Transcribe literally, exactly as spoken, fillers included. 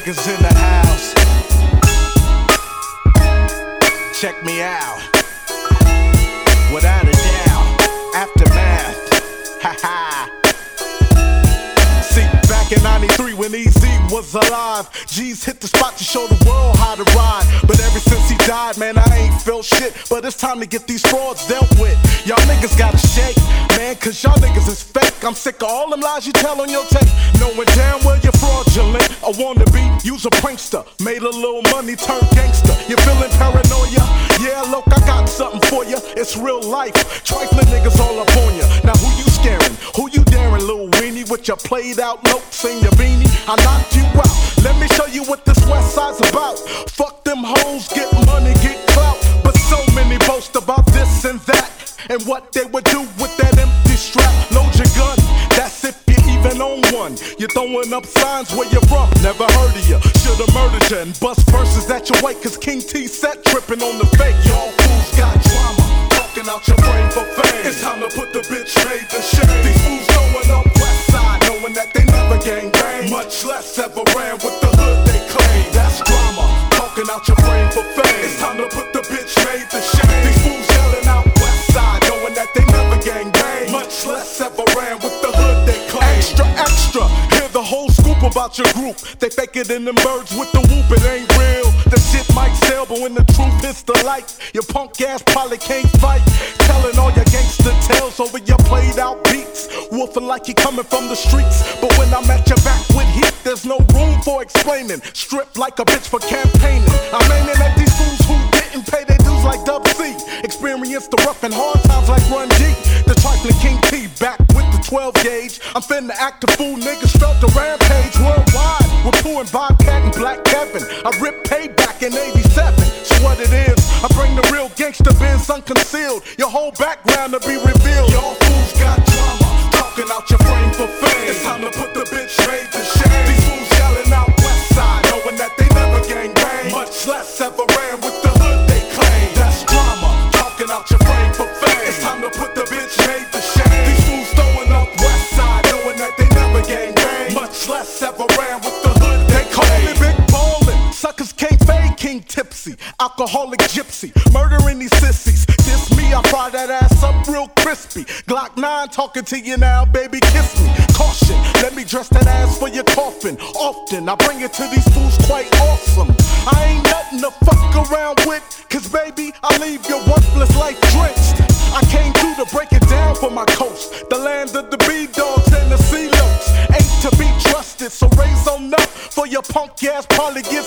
niggas in the house. Check me out. Without a doubt, aftermath. Ha ha. See, back in ninety-three when E Z was alive, G's hit the spot to show the world how to ride. But ever since he died, man, I ain't felt shit. But it's time to get these frauds dealt with. Y'all niggas gotta shake, man, cause y'all niggas is fake. I'm sick of all them lies you tell on your tape, knowing damn well you're fraudulent. I wanna be, use a prankster, made a little money, turned gangster. You feeling paranoia? Yeah, look, I got something for you. It's real life, trifling niggas all up on ya. Now who you scaring? Who you daring, little weenie? With your played out notes and your beanie, I knocked you out. Let me show you what this West Side's about. Fuck them hoes, get money, get clout. But so many boast about this and that, and what they would do with that empty strap. Load your gun, that's if you even own one. You're throwing up signs where you're from, never heard of you. Should've murdered you and bust verses at your weight, cause King T set tripping on the fake. Y'all fools got drama, talking out your brain for fame. It's time to put the bitch made to shame. These fools throwing up West Side, knowing that they never gang bang, much less ever ran with the hood they claim. That's drama, talking out your brain for fame. It's time to put the bitch made to shame. These fools yelling out West Side, knowing that they never gang bang, much less ever ran with the hood they claim. Extra, extra, hear the whole scoop about your group. They fake it in them birds with the whoop, it ain't real. The shit might sell, but when the truth hits the light, your punk ass probably can't fight. Telling all your gangster tales over your played out beats, woofing like you coming from the streets. But when I'm at your back with heat, there's no room for explaining. Stripped like a bitch for campaigning. I'm aiming at these fools who didn't pay their dues like Dub C. Experience the rough and hard times like Run G. The trifling King T back with the twelve gauge. I'm finna act a fool, niggas felt the rampage worldwide. We're pulling Bobcat and Black Kevin. I ripped payback in eighty-seven. So what it is, I bring the real gangster Benz unconcealed. Your whole background to be revealed. Y'all fools got drama, talking out your frame for fame. It's time to put the bitch made to shame. These fools yelling out West Side, knowing that they never gang bang, much less ever ran with the hood they claim. That's drama, talking out your frame for fame. It's time to put the bitch made to shame. These fools throwing up West Side, knowing that they never gang bang, much less ever ran with the hood they claim. They call me Big Ballin', suckers can't fade King Tipsy, alcoholic gypsy, murdering these sissies. This me, I fry that ass up real crispy. Glock nine talking to you now, baby, kiss me. Caution, let me dress that ass for your coffin. Often, I bring it to these fools quite awesome. I ain't nothing to fuck around with, cause baby, I leave your worthless life drenched. I came through to break it down for my coast, the land of the B-dogs and the C-locs. Ain't to be trusted, so raise on up for your punk ass, probably give